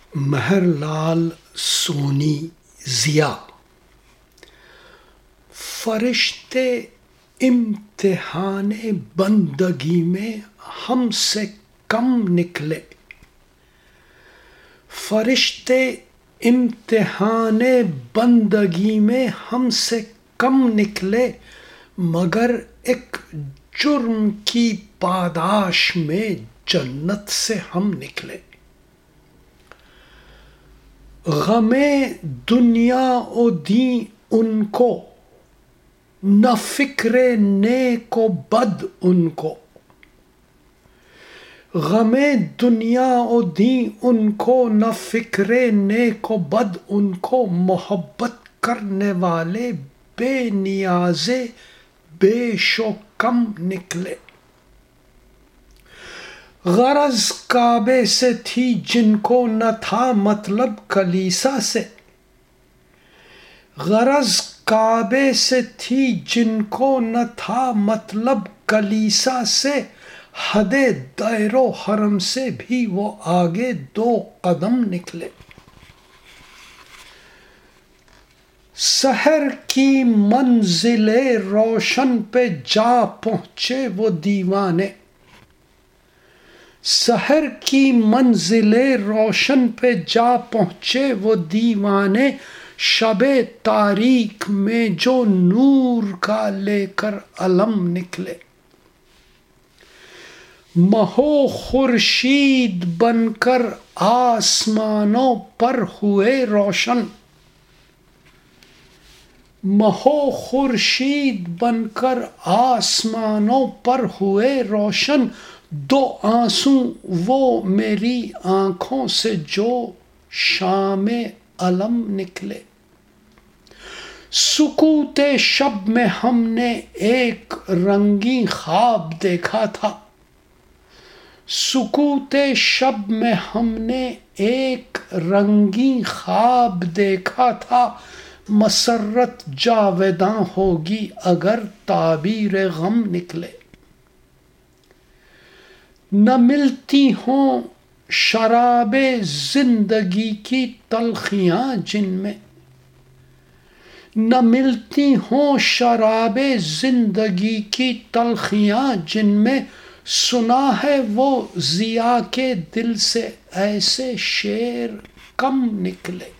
مہر لال سونی ضیا۔ فرشتے امتحان بندگی میں ہم سے کم نکلے، فرشتے امتحان بندگی میں ہم سے کم نکلے، مگر ایک جرم کی پاداش میں جنت سے ہم نکلے۔ غم دنیا و دین ان کو، نہ فکر نیک و بد ان کو۔ غم دنیا و دین ان کو، نہ فکر نیک و بد ان کو۔ محبت کرنے والے بے نیازے بیش و کم نکلے۔ غرض کعبے سے تھی جن کو نہ تھا مطلب کلیسا سے، غرض کعبے سے تھی جن کو نہ تھا مطلب کلیسا سے۔ حد دیر و حرم سے بھی وہ آگے 2 قدم نکلے۔ سحر کی منزل روشن پہ جا پہنچے وہ دیوانے، سحر کی منزل روشن پہ جا پہنچے وہ دیوانے۔ شب تاریک میں جو نور کا لے کر علم نکلے، ماہ و خورشید بن کر آسمانوں پر ہوئے روشن، ماہ و خورشید بن کر آسمانوں پر ہوئے روشن۔ 2 آنسو وہ میری آنکھوں سے جو شام علم نکلے۔ سکوت شب میں ہم نے ایک رنگین خواب دیکھا تھا، سکوت شب میں ہم نے ایک رنگین خواب دیکھا تھا۔ مسرت جاوداں ہوگی اگر تعبیر غم نکلے۔ نہ ملتی ہوں شراب زندگی کی تلخیاں جن میں، نہ ملتی ہوں شراب زندگی کی تلخیاں جن میں۔ سنا ہے وہ ضیا کے دل سے ایسے شعر کم نکلے۔